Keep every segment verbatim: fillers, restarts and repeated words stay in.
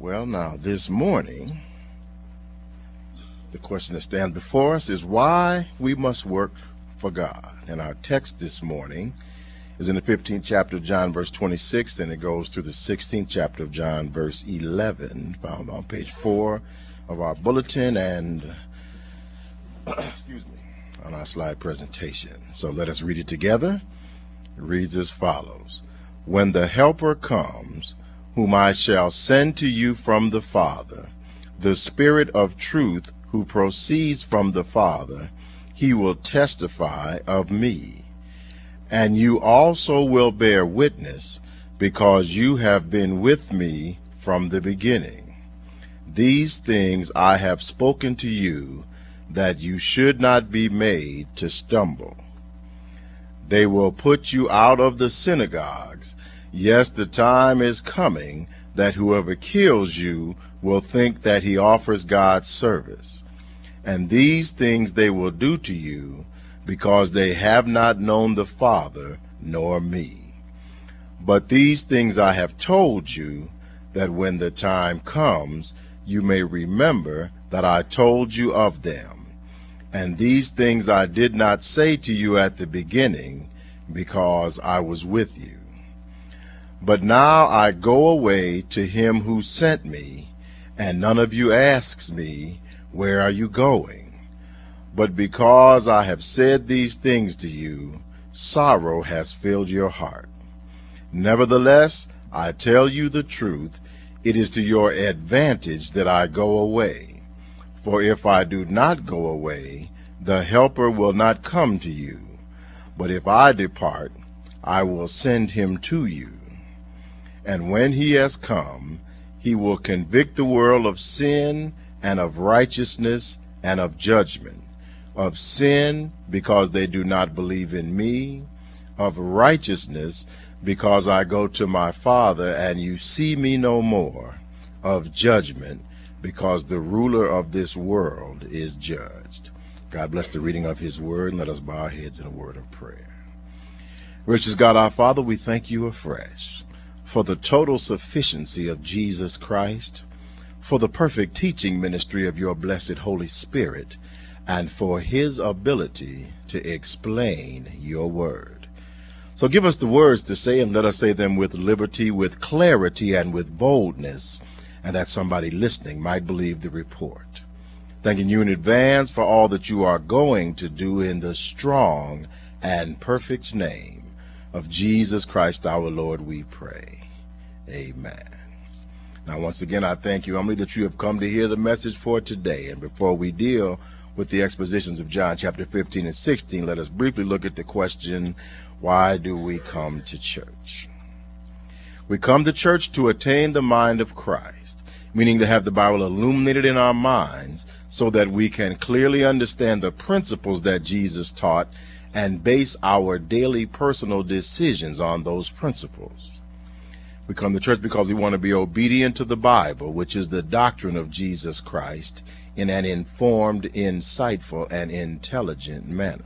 Well, now, this morning, the question that stands before us is why we must work for God. And our text this morning is in the fifteenth chapter of John, verse twenty-six, and it goes through the sixteenth chapter of John, verse eleven, found on page four of our bulletin and, excuse me, on our slide presentation. So let us read it together. It reads as follows. When the Helper comes, whom I shall send to you from the Father, the Spirit of truth who proceeds from the Father, he will testify of me. And you also will bear witness, because you have been with me from the beginning. These things I have spoken to you, that you should not be made to stumble. They will put you out of the synagogues. Yes, the time is coming that whoever kills you will think that he offers God service. And these things they will do to you, because they have not known the Father nor me. But these things I have told you, that when the time comes, you may remember that I told you of them. And these things I did not say to you at the beginning, because I was with you. But now I go away to him who sent me, and none of you asks me, where are you going? But because I have said these things to you, sorrow has filled your heart. Nevertheless, I tell you the truth, it is to your advantage that I go away. For if I do not go away, the Helper will not come to you. But if I depart, I will send him to you. And when he has come, he will convict the world of sin and of righteousness and of judgment. Of sin, because they do not believe in me. Of righteousness, because I go to my Father and you see me no more. Of judgment, because the ruler of this world is judged. God bless the reading of his word, and let us bow our heads in a word of prayer. Gracious God, our Father, we thank you afresh for the total sufficiency of Jesus Christ, for the perfect teaching ministry of your blessed Holy Spirit, and for his ability to explain your word. So give us the words to say, and let us say them with liberty, with clarity, and with boldness, and that somebody listening might believe the report. Thanking you in advance for all that you are going to do in the strong and perfect name of Jesus Christ our Lord, we pray. Amen. Now, once again, I thank you, humbly, that you have come to hear the message for today. And before we deal with the expositions of John chapter fifteen and sixteen, let us briefly look at the question, why do we come to church? We come to church to attain the mind of Christ, meaning to have the Bible illuminated in our minds so that we can clearly understand the principles that Jesus taught and base our daily personal decisions on those principles. We come to church because we want to be obedient to the Bible, which is the doctrine of Jesus Christ, in an informed, insightful, and intelligent manner.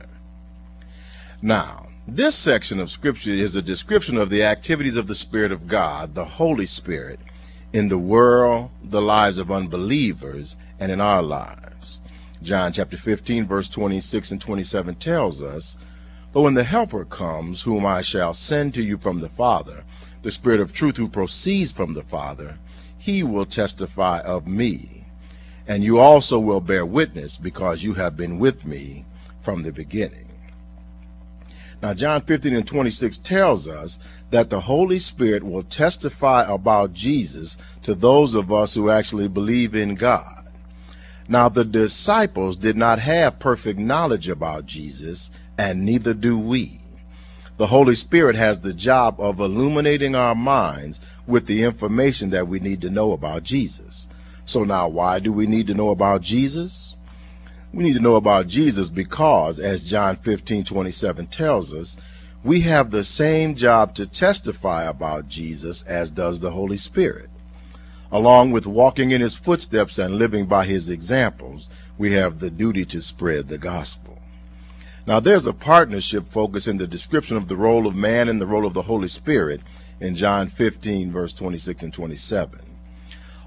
Now, this section of Scripture is a description of the activities of the Spirit of God, the Holy Spirit, in the world, the lives of unbelievers, and in our lives. John chapter fifteen, verse twenty-six and twenty-seven tells us, but when the Helper comes, whom I shall send to you from the Father, the Spirit of truth who proceeds from the Father, he will testify of me. And you also will bear witness, because you have been with me from the beginning. Now, John fifteen and twenty-six tells us that the Holy Spirit will testify about Jesus to those of us who actually believe in God. Now, the disciples did not have perfect knowledge about Jesus, and neither do we. The Holy Spirit has the job of illuminating our minds with the information that we need to know about Jesus. So now, why do we need to know about Jesus? We need to know about Jesus because, as John fifteen twenty-seven tells us, we have the same job to testify about Jesus as does the Holy Spirit. Along with walking in his footsteps and living by his examples, we have the duty to spread the gospel. Now, there's a partnership focus in the description of the role of man and the role of the Holy Spirit in John fifteen, verse twenty-six and twenty-seven.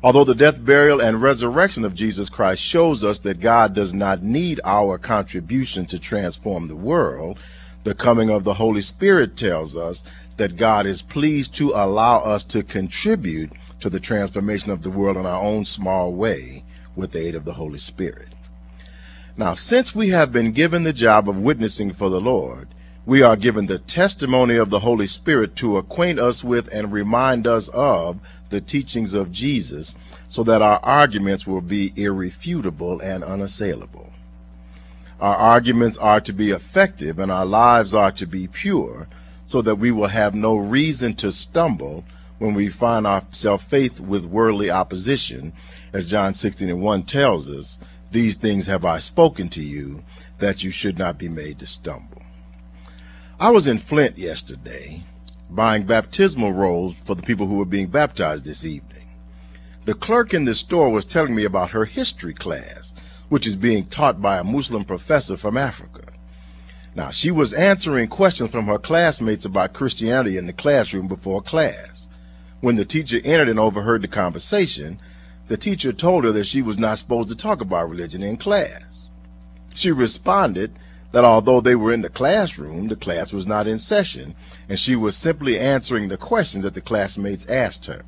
Although the death, burial, and resurrection of Jesus Christ shows us that God does not need our contribution to transform the world, the coming of the Holy Spirit tells us that God is pleased to allow us to contribute to the transformation of the world in our own small way with the aid of the Holy Spirit. Now, since we have been given the job of witnessing for the Lord, we are given the testimony of the Holy Spirit to acquaint us with and remind us of the teachings of Jesus so that our arguments will be irrefutable and unassailable. Our arguments are to be effective and our lives are to be pure so that we will have no reason to stumble when we find ourselves faced with worldly opposition. As John sixteen and one tells us, these things have I spoken to you, that you should not be made to stumble. I was in Flint yesterday buying baptismal rolls for the people who were being baptized this evening. The clerk in the store was telling me about her history class, which is being taught by a Muslim professor from Africa. Now, she was answering questions from her classmates about Christianity in the classroom before class. When the teacher entered and overheard the conversation, the teacher told her that she was not supposed to talk about religion in class. She responded that although they were in the classroom, the class was not in session, and she was simply answering the questions that the classmates asked her.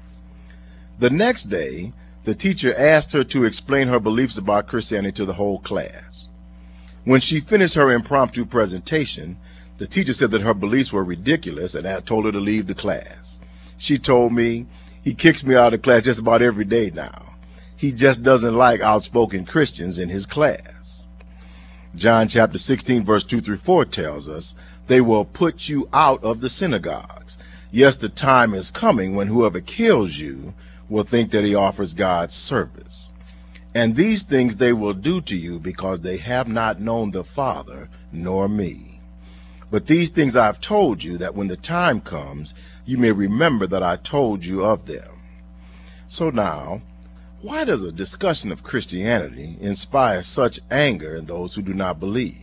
The next day, the teacher asked her to explain her beliefs about Christianity to the whole class. When she finished her impromptu presentation, the teacher said that her beliefs were ridiculous and had told her to leave the class. She told me, "He kicks me out of class just about every day now. He just doesn't like outspoken Christians in his class." John chapter sixteen verse two through four tells us, "They will put you out of the synagogues. Yes, the time is coming when whoever kills you will think that he offers God's service. And these things they will do to you because they have not known the Father nor me. But these things I've told you, that when the time comes, you may remember that I told you of them." So now, why does a discussion of Christianity inspire such anger in those who do not believe?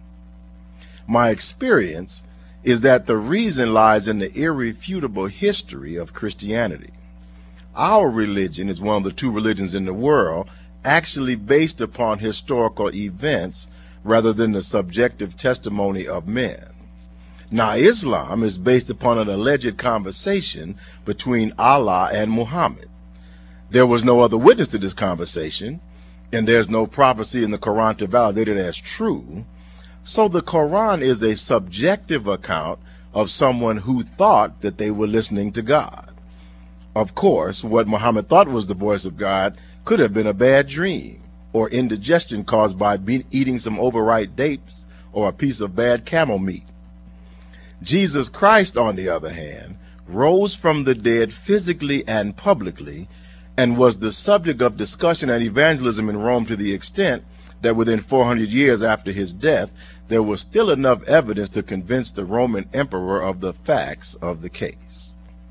My experience is that the reason lies in the irrefutable history of Christianity. Our religion is one of the two religions in the world actually based upon historical events rather than the subjective testimony of men. Now, Islam is based upon an alleged conversation between Allah and Muhammad. There was no other witness to this conversation, and there's no prophecy in the Quran to validate it as true. So the Quran is a subjective account of someone who thought that they were listening to God. Of course, what Muhammad thought was the voice of God could have been a bad dream or indigestion caused by be eating some overripe dates or a piece of bad camel meat. Jesus Christ, on the other hand, rose from the dead physically and publicly and was the subject of discussion and evangelism in Rome to the extent that within four hundred years after his death, there was still enough evidence to convince the Roman emperor of the facts of the case.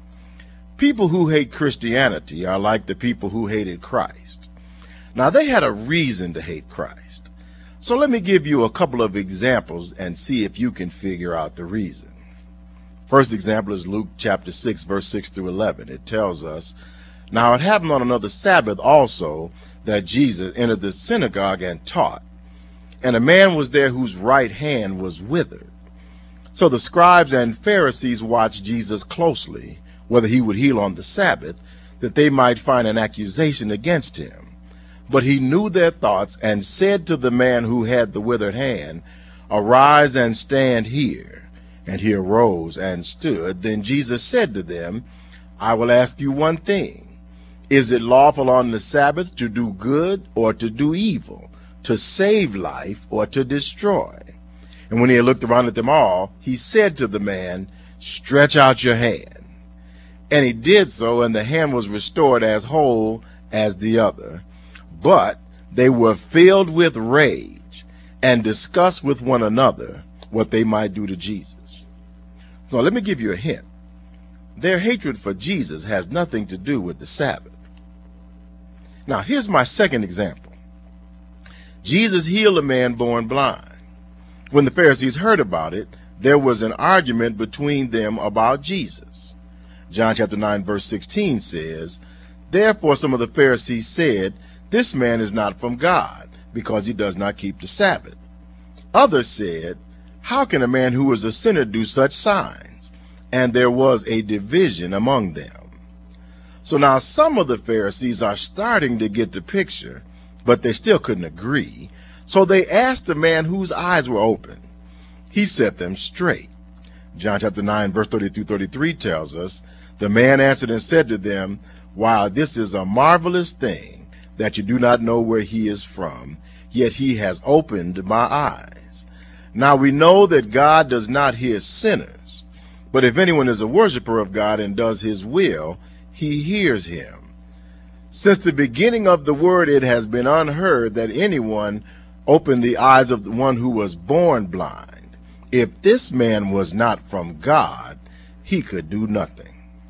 People who hate Christianity are like the people who hated Christ. Now, they had a reason to hate Christ. So let me give you a couple of examples and see if you can figure out the reason. First example is Luke chapter six, verse six through eleven. It tells us, "Now it happened on another Sabbath also that Jesus entered the synagogue and taught. And a man was there whose right hand was withered. So the scribes and Pharisees watched Jesus closely, whether he would heal on the Sabbath, that they might find an accusation against him. But he knew their thoughts and said to the man who had the withered hand, 'Arise and stand here.' And he arose and stood. Then Jesus said to them, 'I will ask you one thing. Is it lawful on the Sabbath to do good or to do evil, to save life or to destroy?' And when he had looked around at them all, he said to the man, 'Stretch out your hand.' And he did so, and the hand was restored as whole as the other. But they were filled with rage and discussed with one another what they might do to Jesus." Now, let me give you a hint. Their hatred for Jesus has nothing to do with the Sabbath. Now, here's my second example. Jesus healed a man born blind. When the Pharisees heard about it, there was an argument between them about Jesus. John chapter nine, verse sixteen says, Therefore some of the Pharisees said, "This man is not from God, because he does not keep the Sabbath." Others said, "How can a man who is a sinner do such signs?" And there was a division among them. So now some of the Pharisees are starting to get the picture, but they still couldn't agree. So they asked the man whose eyes were open. He set them straight. John chapter nine, verse thirty through thirty-three tells us, "The man answered and said to them, While this is a marvelous thing, that you do not know where he is from, yet he has opened my eyes. Now we know that God does not hear sinners, but if anyone is a worshiper of God and does his will, he hears him. Since the beginning of the world it has been unheard that anyone opened the eyes of the one who was born blind. If this man was not from God, he could do nothing."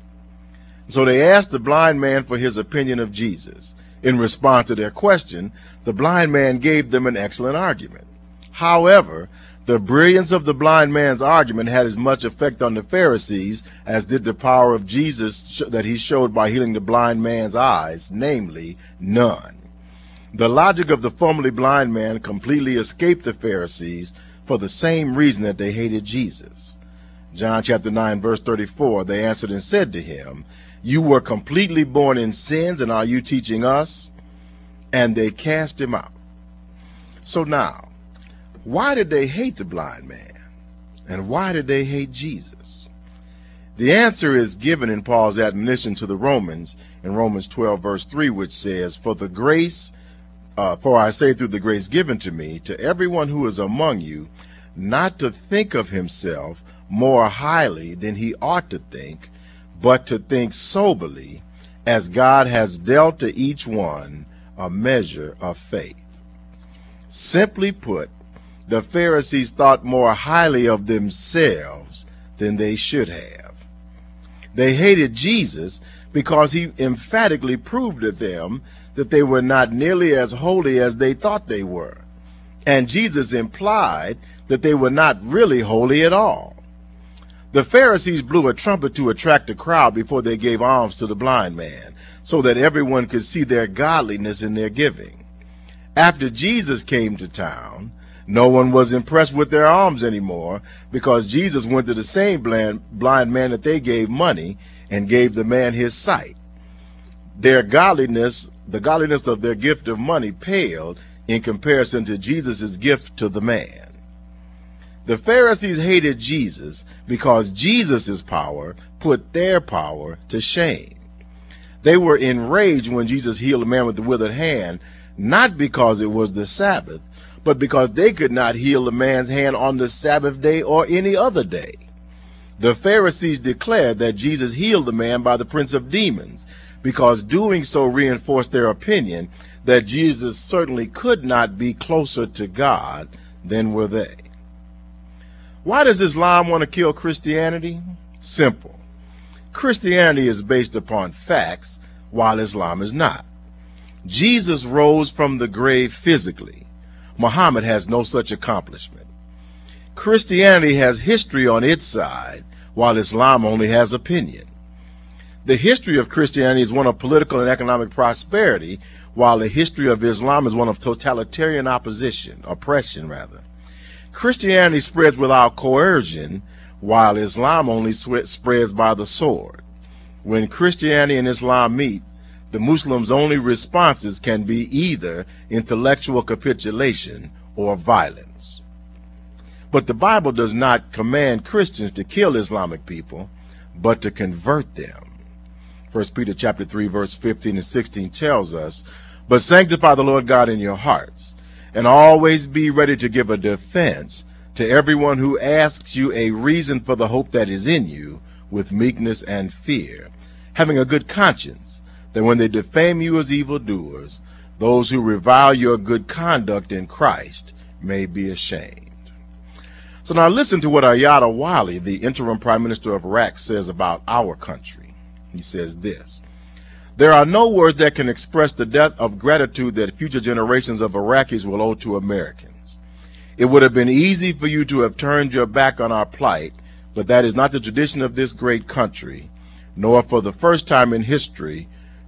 So they asked the blind man for his opinion of Jesus. In response to their question, the blind man gave them an excellent argument. However, the brilliance of the blind man's argument had as much effect on the Pharisees as did the power of Jesus that he showed by healing the blind man's eyes, namely, none. The logic of the formerly blind man completely escaped the Pharisees for the same reason that they hated Jesus. John chapter nine, verse thirty-four, they answered and said to him, "You were completely born in sins, and are you teaching us?" And they cast him out. So now, why did they hate the blind man? And why did they hate Jesus? The answer is given in Paul's admonition to the Romans in Romans twelve, verse three, which says, "For the grace, uh, for I say through the grace given to me, to everyone who is among you, not to think of himself more highly than he ought to think, but to think soberly, as God has dealt to each one a measure of faith." Simply put, the Pharisees thought more highly of themselves than they should have. They hated Jesus because he emphatically proved to them that they were not nearly as holy as they thought they were. And Jesus implied that they were not really holy at all. The Pharisees blew a trumpet to attract a crowd before they gave alms to the blind man, so that everyone could see their godliness in their giving. After Jesus came to town, no one was impressed with their alms anymore, because Jesus went to the same blind, blind man that they gave money and gave the man his sight. Their godliness, the godliness of their gift of money, paled in comparison to Jesus' gift to the man. The Pharisees hated Jesus because Jesus' power put their power to shame. They were enraged when Jesus healed a man with the withered hand, not because it was the Sabbath, but because they could not heal a man's hand on the Sabbath day or any other day. The Pharisees declared that Jesus healed the man by the prince of demons, because doing so reinforced their opinion that Jesus certainly could not be closer to God than were they. Why does Islam want to kill Christianity? Simple. Christianity is based upon facts, while Islam is not. Jesus rose from the grave physically. Muhammad has no such accomplishment. Christianity has history on its side, while Islam only has opinion. The history of Christianity is one of political and economic prosperity, while the history of Islam is one of totalitarian opposition, oppression rather. Christianity spreads without coercion, while Islam only spreads by the sword. When Christianity and Islam meet, the Muslims' only responses can be either intellectual capitulation or violence. But the Bible does not command Christians to kill Islamic people, but to convert them. First Peter chapter three, verse fifteen and sixteen tells us, "But sanctify the Lord God in your hearts, and always be ready to give a defense to everyone who asks you a reason for the hope that is in you, with meekness and fear, having a good conscience, that when they defame you as evildoers, those who revile your good conduct in Christ may be ashamed." So now listen to what Ayad Wali, the interim prime minister of Iraq, says about our country. He says this: "There are no words that can express the depth of gratitude that future generations of Iraqis will owe to Americans. It would have been easy for you to have turned your back on our plight, but that is not the tradition of this great country, nor for the first time in history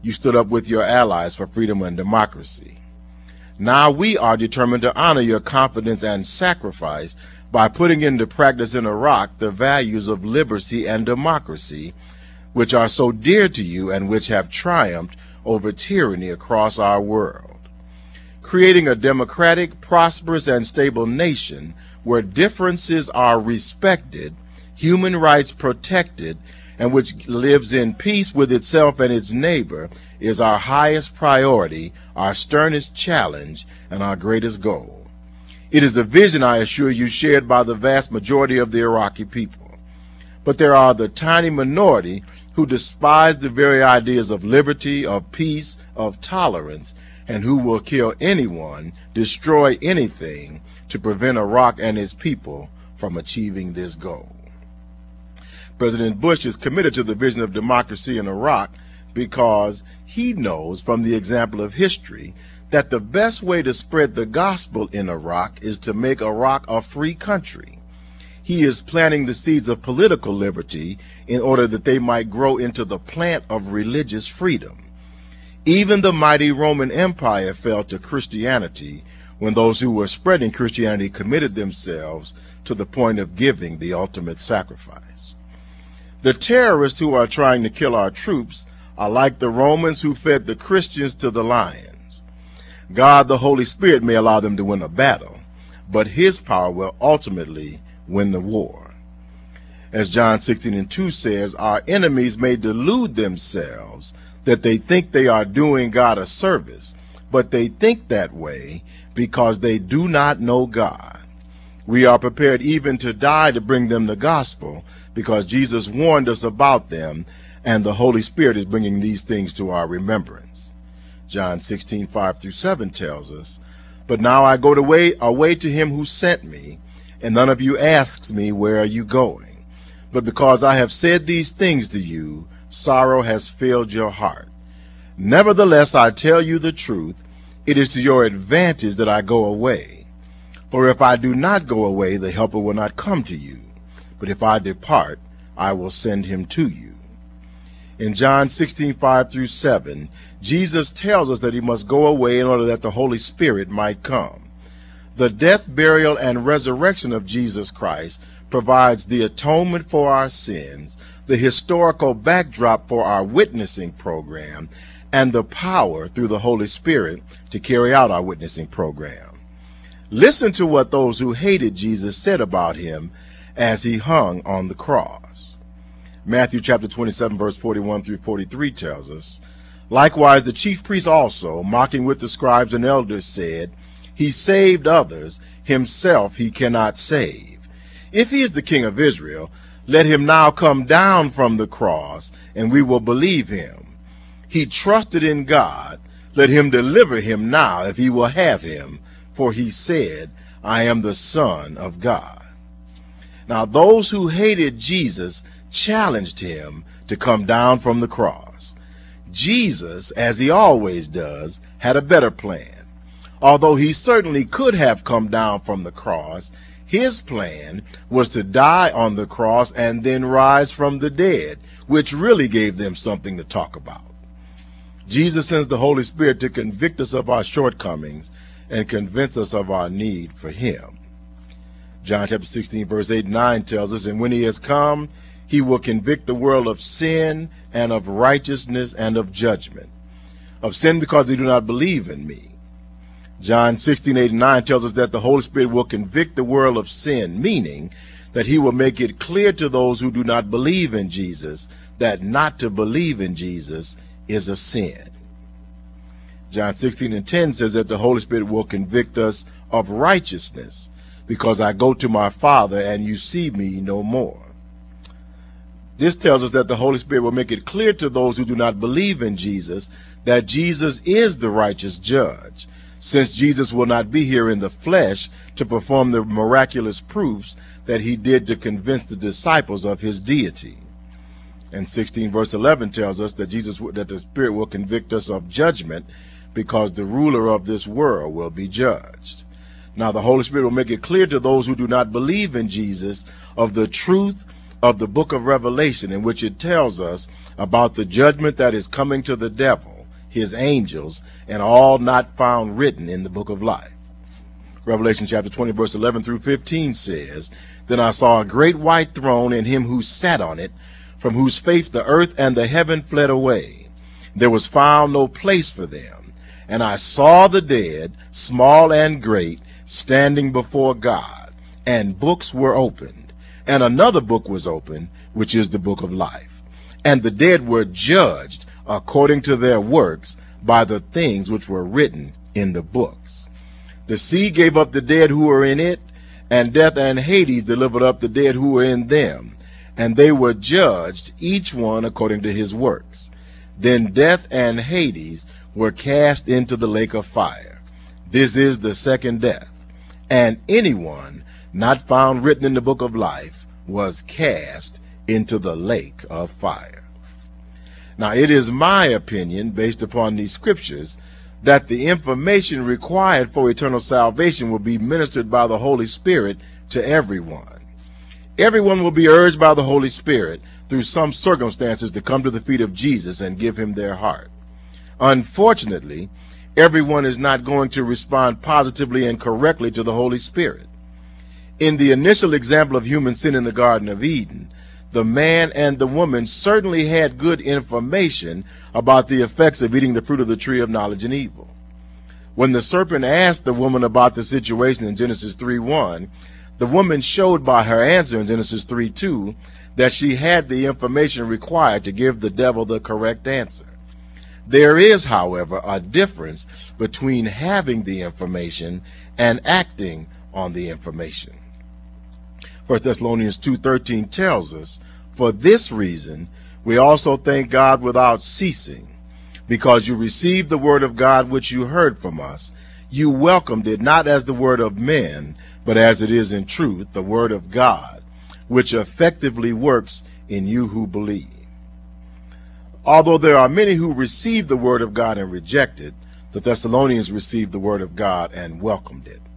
you stood up with your allies for freedom and democracy. Now we are determined to honor your confidence and sacrifice by putting into practice in Iraq the values of liberty and democracy, which are so dear to you and which have triumphed over tyranny across our world. Creating a democratic, prosperous, and stable nation where differences are respected, human rights protected, and which lives in peace with itself and its neighbor is our highest priority, our sternest challenge, and our greatest goal. It is a vision, I assure you, shared by the vast majority of the Iraqi people. But there are the tiny minority who despise the very ideas of liberty, of peace, of tolerance, and who will kill anyone, destroy anything, to prevent Iraq and its people from achieving this goal. President Bush is committed to the vision of democracy in Iraq because he knows from the example of history that the best way to spread the gospel in Iraq is to make Iraq a free country. He is planting the seeds of political liberty in order that they might grow into the plant of religious freedom. Even the mighty Roman Empire fell to Christianity when those who were spreading Christianity committed themselves to the point of giving the ultimate sacrifice. The terrorists who are trying to kill our troops are like the Romans who fed the Christians to the lions. God, the Holy Spirit, may allow them to win a battle, but his power will ultimately win the war. As John sixteen and two says, our enemies may delude themselves that they think they are doing God a service, but they think that way because they do not know God. We are prepared even to die to bring them the gospel because Jesus warned us about them, and the Holy Spirit is bringing these things to our remembrance. John sixteen, five through seven tells us, but now I go away, away to him who sent me, and none of you asks me, where are you going? But because I have said these things to you, sorrow has filled your heart. Nevertheless, I tell you the truth, it is to your advantage that I go away. For if I do not go away, the helper will not come to you. But if I depart, I will send him to you. In John sixteen, five through seven, Jesus tells us that he must go away in order that the Holy Spirit might come. The death, burial, and resurrection of Jesus Christ provides the atonement for our sins, the historical backdrop for our witnessing program, and the power through the Holy Spirit to carry out our witnessing program. Listen to what those who hated Jesus said about him as he hung on the cross. Matthew chapter twenty-seven, verse forty-one through forty-three tells us, likewise the chief priests also, mocking with the scribes and elders, said, he saved others, himself he cannot save. If he is the King of Israel, let him now come down from the cross, and we will believe him. He trusted in God, let him deliver him now if he will have him, for he said, I am the Son of God. Now those who hated Jesus challenged him to come down from the cross. Jesus, as he always does, had a better plan. Although he certainly could have come down from the cross, his plan was to die on the cross and then rise from the dead, which really gave them something to talk about. Jesus sends the Holy Spirit to convict us of our shortcomings and convince us of our need for him. John chapter sixteen, verse eight and nine tells us, and when he has come, he will convict the world of sin and of righteousness and of judgment. Of sin because they do not believe in me. John sixteen, eight and nine tells us that the Holy Spirit will convict the world of sin, meaning that he will make it clear to those who do not believe in Jesus that not to believe in Jesus is a sin. John sixteen and ten says that the Holy Spirit will convict us of righteousness because I go to my Father and you see me no more. This tells us that the Holy Spirit will make it clear to those who do not believe in Jesus that Jesus is the righteous judge, since Jesus will not be here in the flesh to perform the miraculous proofs that he did to convince the disciples of his deity. And sixteen verse eleven tells us that Jesus, that the Spirit will convict us of judgment because the ruler of this world will be judged. Now the Holy Spirit will make it clear to those who do not believe in Jesus of the truth of the book of Revelation, in which it tells us about the judgment that is coming to the devil, his angels, and all not found written in the book of life. Revelation chapter twenty, verse eleven through fifteen says, Then I saw a great white throne, and him who sat on it, from whose face the earth and the heaven fled away. There was found no place for them. And I saw the dead, small and great, standing before God, and books were opened. And another book was opened, which is the book of life. And the dead were judged according to their works by the things which were written in the books. The sea gave up the dead who were in it, and death and Hades delivered up the dead who were in them. And they were judged, each one according to his works. Then death and Hades were cast into the lake of fire. This is the second death. And anyone not found written in the book of life was cast into the lake of fire. Now, it is my opinion, based upon these scriptures, that the information required for eternal salvation will be ministered by the Holy Spirit to everyone. Everyone will be urged by the Holy Spirit through some circumstances to come to the feet of Jesus and give him their heart. Unfortunately, everyone is not going to respond positively and correctly to the Holy Spirit. In the initial example of human sin in the Garden of Eden, the man and the woman certainly had good information about the effects of eating the fruit of the tree of knowledge and evil. When the serpent asked the woman about the situation in Genesis three one, the woman showed by her answer in Genesis three two that she had the information required to give the devil the correct answer. There is, however, a difference between having the information and acting on the information. First Thessalonians two thirteen tells us, For this reason we also thank God without ceasing, because you received the word of God which you heard from us. You welcomed it not as the word of men, but as it is in truth, the word of God, which effectively works in you who believe. Although there are many who received the word of God and reject it, the Thessalonians received the word of God and welcomed it.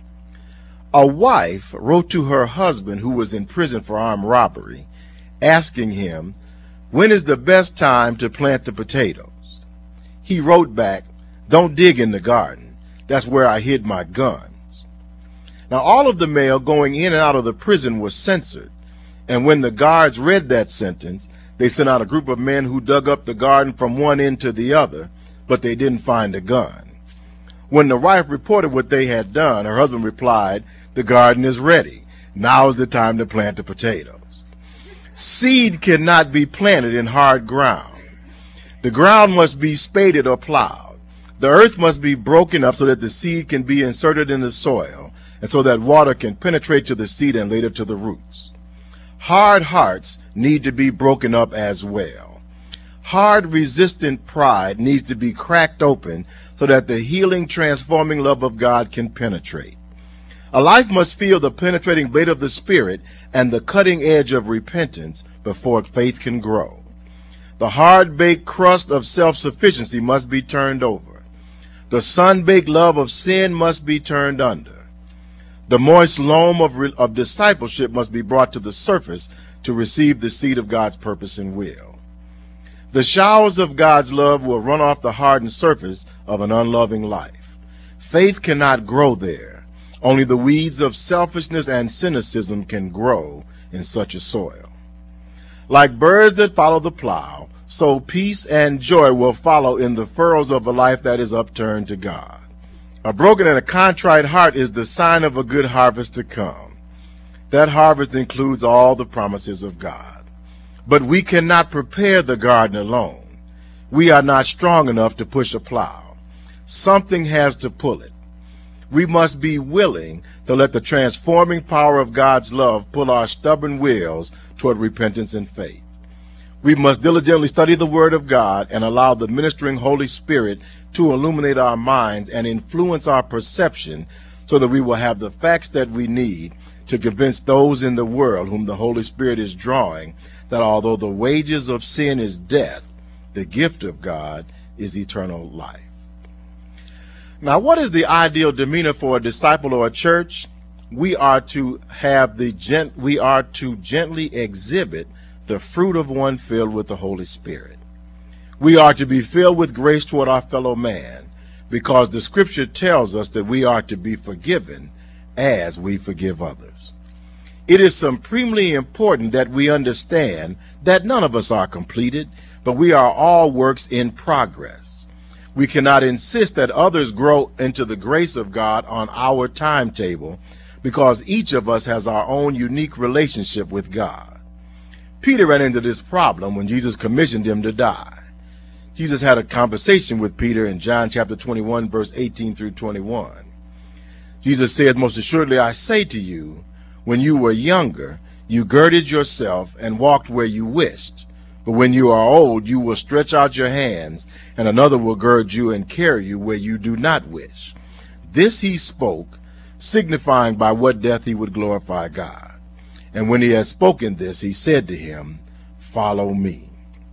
A wife wrote to her husband, who was in prison for armed robbery, asking him, when is the best time to plant the potatoes? He wrote back, don't dig in the garden. That's where I hid my guns. Now, all of the mail going in and out of the prison was censored, and when the guards read that sentence, they sent out a group of men who dug up the garden from one end to the other, but they didn't find a gun. When the wife reported what they had done, her husband replied, the garden is ready. Now is the time to plant the potatoes. Seed cannot be planted in hard ground. The ground must be spaded or plowed. The earth must be broken up so that the seed can be inserted in the soil, and so that water can penetrate to the seed and later to the roots. Hard hearts need to be broken up as well. Hard, resistant pride needs to be cracked open so that the healing, transforming love of God can penetrate. A life must feel the penetrating blade of the Spirit and the cutting edge of repentance before faith can grow. The hard-baked crust of self-sufficiency must be turned over. The sun-baked love of sin must be turned under. The moist loam of, of discipleship must be brought to the surface to receive the seed of God's purpose and will. The showers of God's love will run off the hardened surface of an unloving life. Faith cannot grow there. Only the weeds of selfishness and cynicism can grow in such a soil. Like birds that follow the plow, so peace and joy will follow in the furrows of a life that is upturned to God. A broken and a contrite heart is the sign of a good harvest to come. That harvest includes all the promises of God. But we cannot prepare the garden alone. We are not strong enough to push a plow. Something has to pull it. We must be willing to let the transforming power of God's love pull our stubborn wills toward repentance and faith. We must diligently study the Word of God and allow the ministering Holy Spirit to illuminate our minds and influence our perception so that we will have the facts that we need to convince those in the world whom the Holy Spirit is drawing that although the wages of sin is death, the gift of God is eternal life. Now, what is the ideal demeanor for a disciple or a church? We are to have the gent we are to gently exhibit the fruit of one filled with the Holy Spirit. We are to be filled with grace toward our fellow man, because the scripture tells us that we are to be forgiven as we forgive others. It is supremely important that we understand that none of us are completed, but we are all works in progress. We cannot insist that others grow into the grace of God on our timetable, because each of us has our own unique relationship with God. Peter ran into this problem when Jesus commissioned him to die. Jesus had a conversation with Peter in John chapter twenty-one, verse eighteen through twenty-one. Jesus said, "Most assuredly I say to you, when you were younger, you girded yourself and walked where you wished. But when you are old, you will stretch out your hands, and another will gird you and carry you where you do not wish." This he spoke, signifying by what death he would glorify God. And when he had spoken this, he said to him, "Follow me."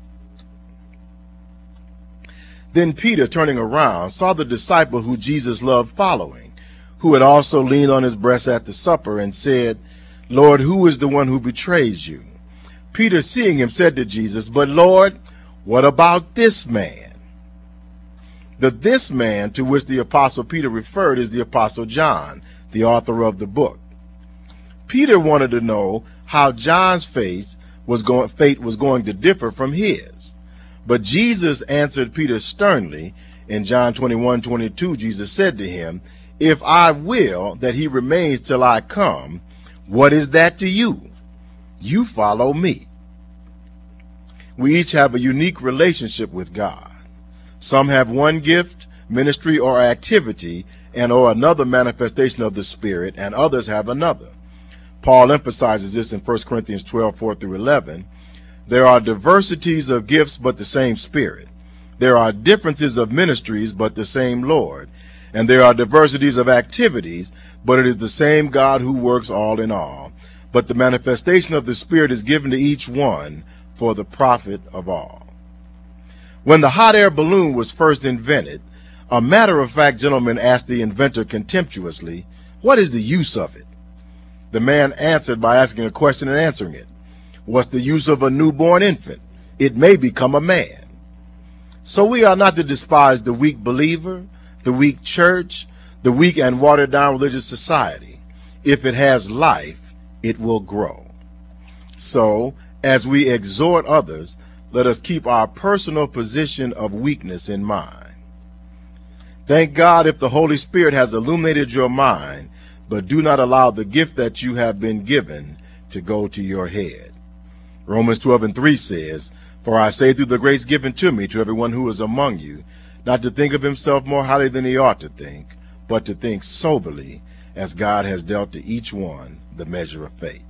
Then Peter, turning around, saw the disciple who Jesus loved following, who had also leaned on his breast at the supper, and said, "Lord, who is the one who betrays you?" Peter, seeing him, said to Jesus, "But Lord, what about this man?" The "this man" to which the apostle Peter referred is the apostle John, the author of the book. Peter wanted to know how John's fate was going, fate was going to differ from his. But Jesus answered Peter sternly. In John twenty-one twenty-two, Jesus said to him, "If I will that he remains till I come, what is that to you? You follow me." We each have a unique relationship with God. Some have one gift, ministry, or activity, and or another manifestation of the Spirit, and others have another. Paul emphasizes this in First Corinthians twelve, four through eleven. There are diversities of gifts, but the same Spirit. There are differences of ministries, but the same Lord. And there are diversities of activities, but it is the same God who works all in all. But the manifestation of the Spirit is given to each one for the profit of all. When the hot air balloon was first invented, a matter-of-fact gentleman asked the inventor contemptuously, "What is the use of it?" The man answered by asking a question and answering it. "What's the use of a newborn infant? It may become a man." So we are not to despise the weak believer, the weak church, the weak and watered down religious society. If it has life, it will grow. So, as we exhort others, let us keep our personal position of weakness in mind. Thank God if the Holy Spirit has illuminated your mind, but do not allow the gift that you have been given to go to your head. Romans twelve and three says, "For I say through the grace given to me to everyone who is among you, not to think of himself more highly than he ought to think, but to think soberly, as God has dealt to each one the measure of faith."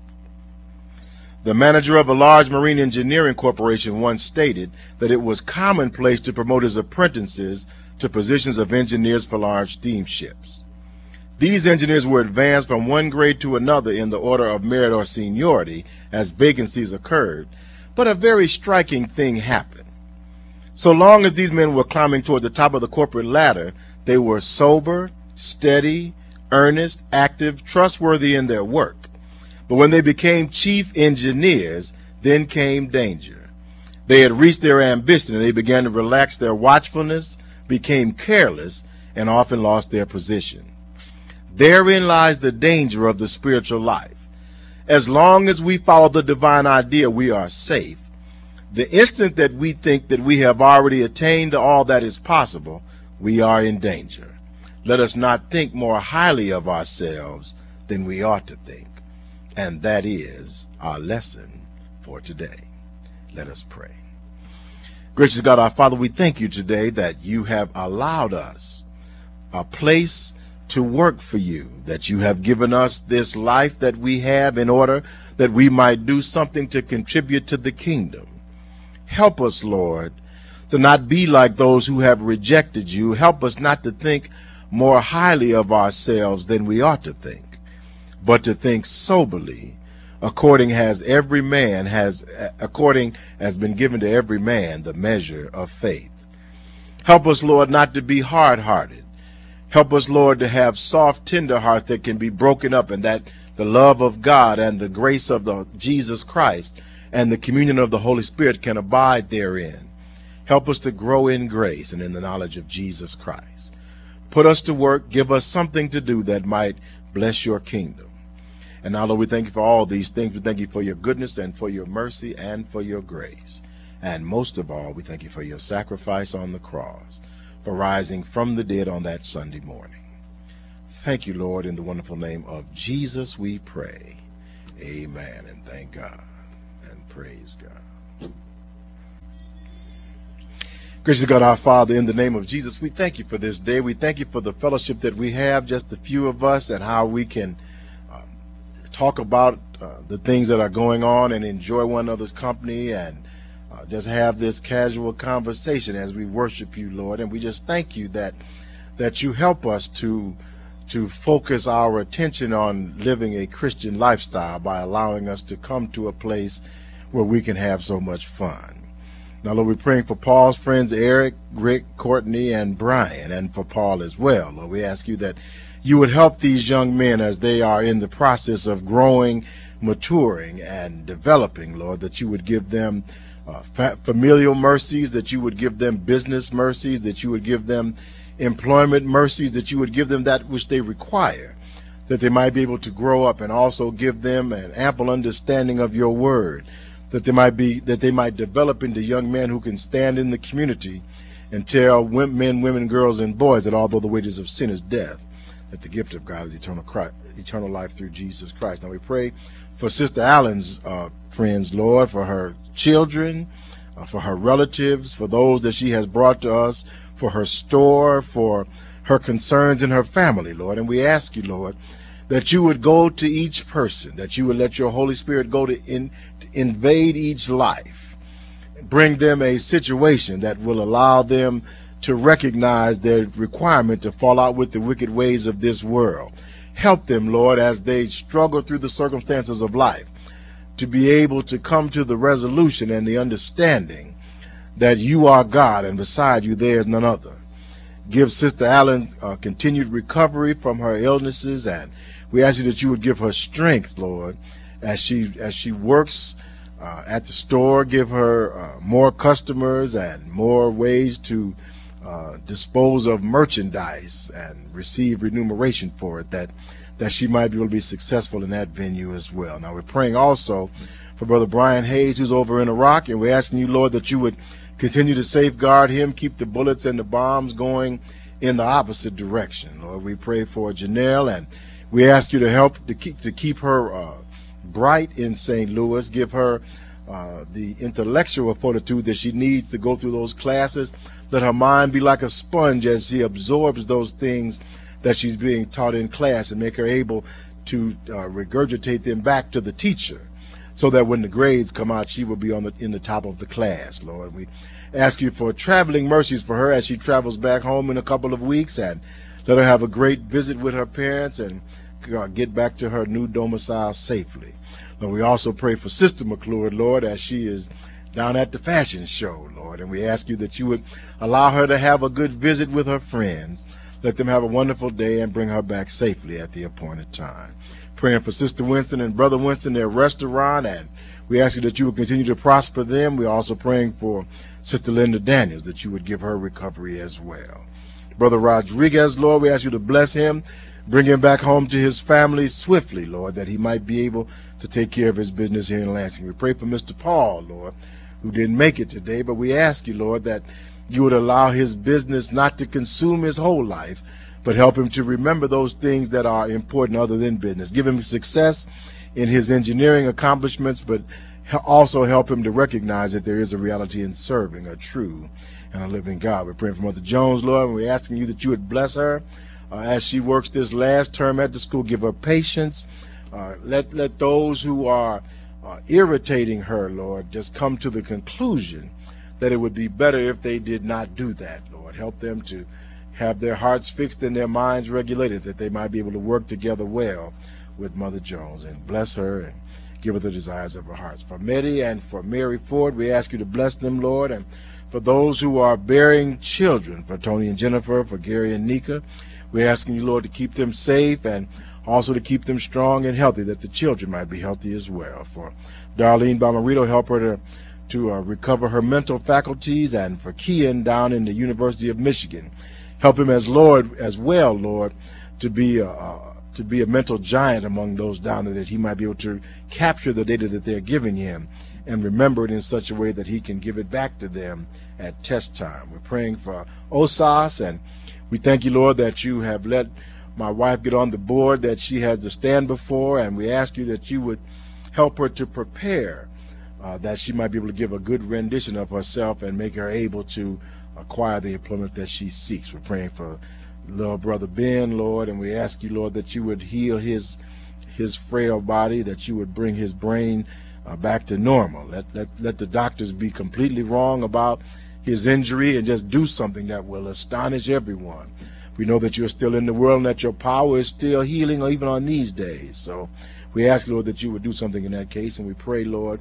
The manager of a large marine engineering corporation once stated that it was commonplace to promote his apprentices to positions of engineers for large steamships. These engineers were advanced from one grade to another in the order of merit or seniority as vacancies occurred, but a very striking thing happened. So long as these men were climbing toward the top of the corporate ladder, they were sober, steady, earnest, active, trustworthy in their work. But when they became chief engineers, then came danger. They had reached their ambition, and they began to relax their watchfulness, became careless, and often lost their position. Therein lies the danger of the spiritual life. As long as we follow the divine idea, we are safe. The instant that we think that we have already attained to all that is possible, we are in danger. Let us not think more highly of ourselves than we ought to think. And that is our lesson for today. Let us pray. Gracious God, our Father, we thank you today that you have allowed us a place to work for you, that you have given us this life that we have in order that we might do something to contribute to the kingdom. Help us, Lord, to not be like those who have rejected you. Help us not to think more highly of ourselves than we ought to think, but to think soberly, according as every man has, according has been given to every man the measure of faith. Help us, Lord, not to be hard-hearted. Help us, Lord, to have soft, tender hearts that can be broken up, and that the love of God and the grace of the Jesus Christ and the communion of the Holy Spirit can abide therein. Help us to grow in grace and in the knowledge of Jesus Christ. Put us to work. Give us something to do that might bless your kingdom. And now, Lord, we thank you for all these things. We thank you for your goodness and for your mercy and for your grace. And most of all, we thank you for your sacrifice on the cross, for rising from the dead on that Sunday morning. Thank you, Lord, in the wonderful name of Jesus we pray. Amen. And thank God and praise God. Gracious God, our Father, in the name of Jesus, we thank you for this day. We thank you for the fellowship that we have, just a few of us, and how we can um, talk about uh, the things that are going on and enjoy one another's company and uh, just have this casual conversation as we worship you, Lord. And we just thank you that that you help us to to focus our attention on living a Christian lifestyle by allowing us to come to a place where we can have so much fun. Now, Lord, we're praying for Paul's friends, Eric, Rick, Courtney, and Brian, and for Paul as well. Lord, we ask you that you would help these young men as they are in the process of growing, maturing, and developing, Lord, that you would give them uh, fa- familial mercies, that you would give them business mercies, that you would give them employment mercies, that you would give them that which they require, that they might be able to grow up, and also give them an ample understanding of your word, that they might be that they might develop into young men who can stand in the community and tell men, women, girls, and boys that although the wages of sin is death, that the gift of God is eternal Christ, eternal life through Jesus Christ. Now we pray for Sister Allen's uh, friends, Lord, for her children, uh, for her relatives, for those that she has brought to us, for her store, for her concerns in her family, Lord. And we ask you, Lord, that you would go to each person, that you would let your Holy Spirit go to, in, to invade each life, bring them a situation that will allow them to recognize their requirement to fall out with the wicked ways of this world. Help them, Lord, as they struggle through the circumstances of life, to be able to come to the resolution and the understanding that you are God and beside you there is none other. Give Sister Allen uh, continued recovery from her illnesses, and we ask you that you would give her strength, Lord, as she as she works uh, at the store. Give her uh, more customers and more ways to uh, dispose of merchandise and receive remuneration for it, that that she might be able to be successful in that venue as well. Now we're praying also for Brother Brian Hayes, who's over in Iraq, and we're asking you, Lord, that you would continue to safeguard him, keep the bullets and the bombs going in the opposite direction. Lord, we pray for Janelle, and we ask you to help to keep to keep her uh, bright in Saint Louis. Give her uh, the intellectual fortitude that she needs to go through those classes. Let her mind be like a sponge as she absorbs those things that she's being taught in class, and make her able to uh, regurgitate them back to the teacher, so that when the grades come out, she will be on the, in the top of the class, Lord. We ask you for traveling mercies for her as she travels back home in a couple of weeks, and let her have a great visit with her parents and uh, get back to her new domicile safely. Lord, we also pray for Sister McClure, Lord, as she is down at the fashion show, Lord, and we ask you that you would allow her to have a good visit with her friends. Let them have a wonderful day and bring her back safely at the appointed time. Praying for Sister Winston and Brother Winston, their restaurant, and we ask you that you would continue to prosper them. We're also praying for Sister Linda Daniels, that you would give her recovery as well. Brother Rodriguez, Lord, we ask you to bless him, bring him back home to his family swiftly, Lord, that he might be able to take care of his business here in Lansing. We pray for Mister Paul, Lord, who didn't make it today, but we ask you, Lord, that you would allow his business not to consume his whole life, but help him to remember those things that are important other than business. Give him success in his engineering accomplishments, but also help him to recognize that there is a reality in serving a true and a living God. We're praying for Mother Jones, Lord, and we're asking you that you would bless her uh, as she works this last term at the school. Give her patience. Uh, let, let those who are uh, irritating her, Lord, just come to the conclusion that it would be better if they did not do that, Lord. Help them to have their hearts fixed and their minds regulated, that they might be able to work together well with Mother Jones, and bless her and give her the desires of her hearts. For Meddy and for Mary Ford, we ask you to bless them, Lord, and for those who are bearing children, for Tony and Jennifer, for Gary and Nika, we're asking you, Lord, to keep them safe and also to keep them strong and healthy, that the children might be healthy as well. For Darlene Bomarito, help her to to uh, recover her mental faculties, and for Kian down in the University of Michigan. Help him as Lord as well, Lord, to be a, uh, to be a mental giant among those down there, that he might be able to capture the data that they're giving him and remember it in such a way that he can give it back to them at test time. We're praying for Osas, and we thank you, Lord, that you have let my wife get on the board that she has to stand before, and we ask you that you would help her to prepare, uh, that she might be able to give a good rendition of herself and make her able to acquire the employment that she seeks. We're praying for little brother Ben, Lord, and we ask you, Lord, that you would heal his his frail body, that you would bring his brain uh, back to normal. Let, let, let the doctors be completely wrong about his injury and just do something that will astonish everyone. We know that you're still in the world and that your power is still healing even on these days. So we ask, Lord, that you would do something in that case, and we pray, Lord,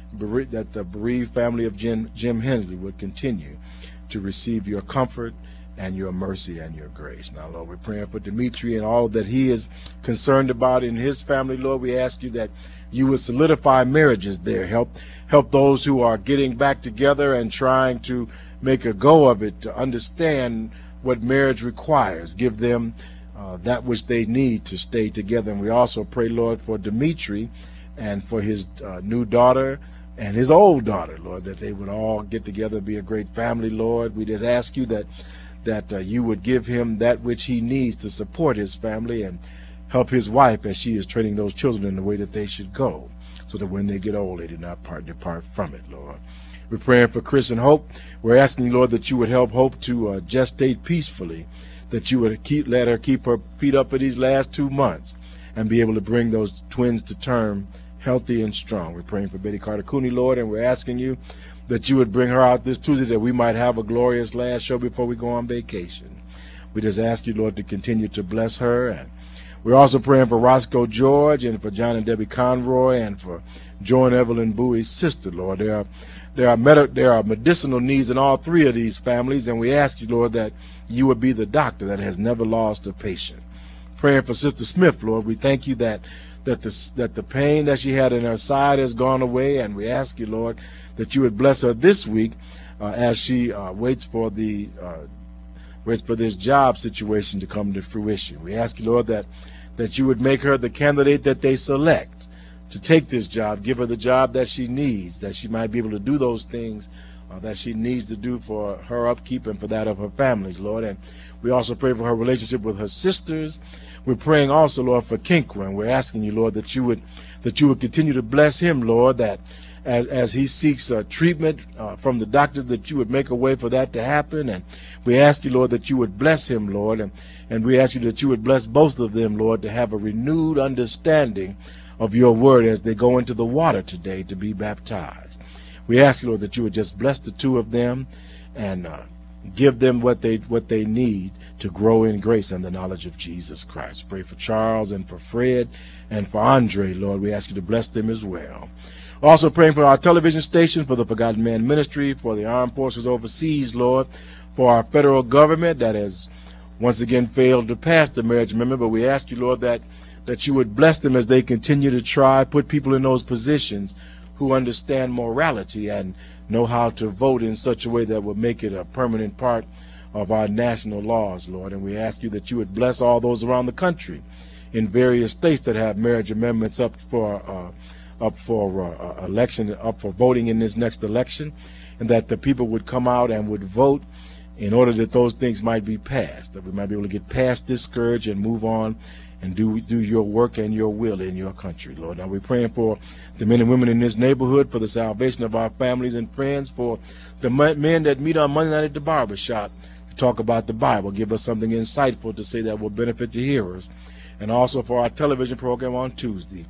that the bereaved family of Jim, Jim Hensley would continue to receive your comfort and your mercy and your grace. Now, Lord, we're praying for Dimitri and all that he is concerned about in his family. Lord, we ask you that you would solidify marriages there. Help help those who are getting back together and trying to make a go of it to understand what marriage requires. Give them uh, that which they need to stay together. And we also pray, Lord, for Dimitri and for his uh, new daughter and his old daughter, Lord, that they would all get together and be a great family, Lord. We just ask you that that uh, you would give him that which he needs to support his family and help his wife as she is training those children in the way that they should go, so that when they get old, they do not part, depart from it, Lord. We're praying for Chris and Hope. We're asking, Lord, that you would help Hope to uh, gestate peacefully, that you would keep let her keep her feet up for these last two months and be able to bring those twins to term healthy and strong. We're praying for Betty Carter Cooney, Lord, and we're asking you that you would bring her out this Tuesday, that we might have a glorious last show before we go on vacation. We just ask you, Lord, to continue to bless her. And we're also praying for Roscoe George and for John and Debbie Conroy and for Joe and Evelyn Bowie's sister, Lord. There are there are med- there are medicinal needs in all three of these families, and we ask you, Lord, that you would be the doctor that has never lost a patient. Praying for Sister Smith, Lord, we thank you that that the that the pain that she had in her side has gone away, and we ask you, Lord, that you would bless her this week uh, as she uh, waits for the uh, waits for this job situation to come to fruition. We ask you, Lord, that that you would make her the candidate that they select to take this job, give her the job that she needs, that she might be able to do those things uh, that she needs to do for her upkeep and for that of her families, Lord. And we also pray for her relationship with her sisters. We're praying also, Lord, for Kinkwa, and we're asking you, Lord, that you would that you would continue to bless him, Lord, that as as he seeks uh, treatment uh, from the doctors, that you would make a way for that to happen. And we ask you, Lord, that you would bless him, Lord, and, and we ask you that you would bless both of them, Lord, to have a renewed understanding of your word as they go into the water today to be baptized. We ask you, Lord, that you would just bless the two of them and uh, give them what they what they need to grow in grace and the knowledge of Jesus Christ. Pray for Charles and for Fred and for Andre, Lord. We ask you to bless them as well. Also praying for our television station, for the Forgotten Man Ministry, for the armed forces overseas, Lord, for our federal government that has once again failed to pass the marriage amendment. But we ask you, Lord, that, that you would bless them as they continue to try, put people in those positions who understand morality and know how to vote in such a way that will make it a permanent part of our national laws, Lord. And we ask you that you would bless all those around the country in various states that have marriage amendments up for uh, up for uh, election, up for voting in this next election, and that the people would come out and would vote in order that those things might be passed, that we might be able to get past this scourge and move on and do do your work and your will in your country, Lord. Now we're praying for the men and women in this neighborhood, for the salvation of our families and friends, for the men that meet on Monday night at the barber shop to talk about the Bible, give us something insightful to say that will benefit the hearers, and also for our television program on Tuesday.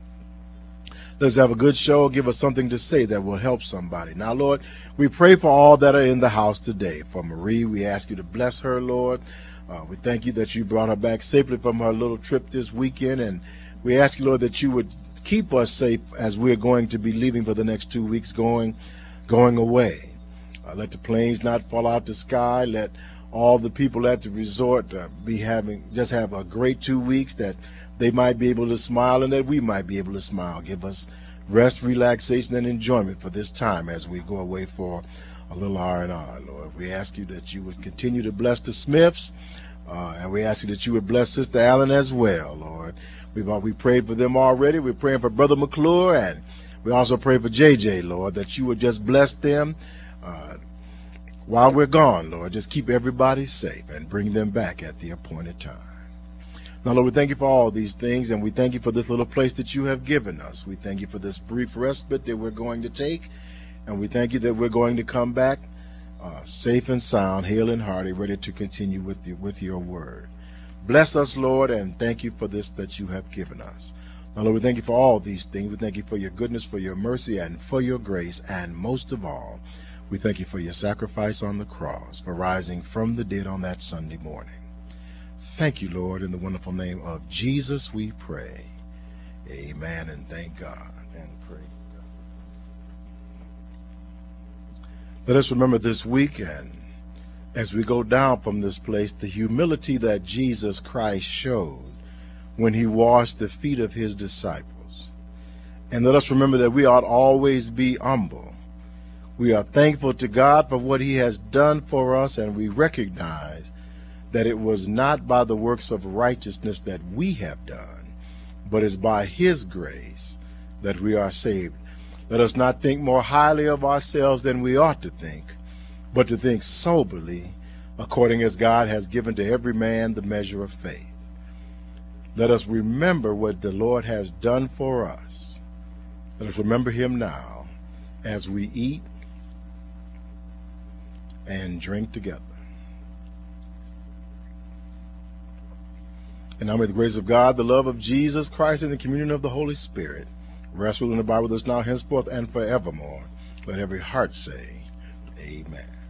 Let's have a good show. Give us something to say that will help somebody. Now, Lord, we pray for all that are in the house today. For Marie, we ask you to bless her, Lord. Uh, we thank you that you brought her back safely from her little trip this weekend. And we ask you, Lord, that you would keep us safe as we're going to be leaving for the next two weeks going, going away. Uh, let the planes not fall out the sky. Let all the people at the resort uh, be having, just have a great two weeks, that they might be able to smile and that we might be able to smile. Give us rest, relaxation, and enjoyment for this time as we go away for a little R and R, Lord. We ask you that you would continue to bless the Smiths, uh, and we ask you that you would bless Sister Allen as well, Lord. We've uh, we prayed for them already. We're praying for Brother McClure, and we also pray for J J, Lord, that you would just bless them uh, while we're gone, Lord. Just keep everybody safe and bring them back at the appointed time. Now, Lord, we thank you for all these things, and we thank you for this little place that you have given us. We thank you for this brief respite that we're going to take, and we thank you that we're going to come back uh, safe and sound, hale and hearty, ready to continue with, the, with your word. Bless us, Lord, and thank you for this that you have given us. Now, Lord, we thank you for all these things. We thank you for your goodness, for your mercy, and for your grace, and most of all, we thank you for your sacrifice on the cross, for rising from the dead on that Sunday morning. Thank you, Lord. In the wonderful name of Jesus we pray. Amen, and thank God, and praise God. Let us remember this weekend, as we go down from this place, the humility that Jesus Christ showed when he washed the feet of his disciples. And let us remember that we ought always be humble. We are thankful to God for what he has done for us, and we recognize that it was not by the works of righteousness that we have done, but it's by his grace that we are saved. Let us not think more highly of ourselves than we ought to think, but to think soberly, according as God has given to every man the measure of faith. Let us remember what the Lord has done for us. Let us remember him now as we eat and drink together. And now may the grace of God, the love of Jesus Christ, and the communion of the Holy Spirit rest, rule, and abide with us now, henceforth, and forevermore. Let every heart say, Amen.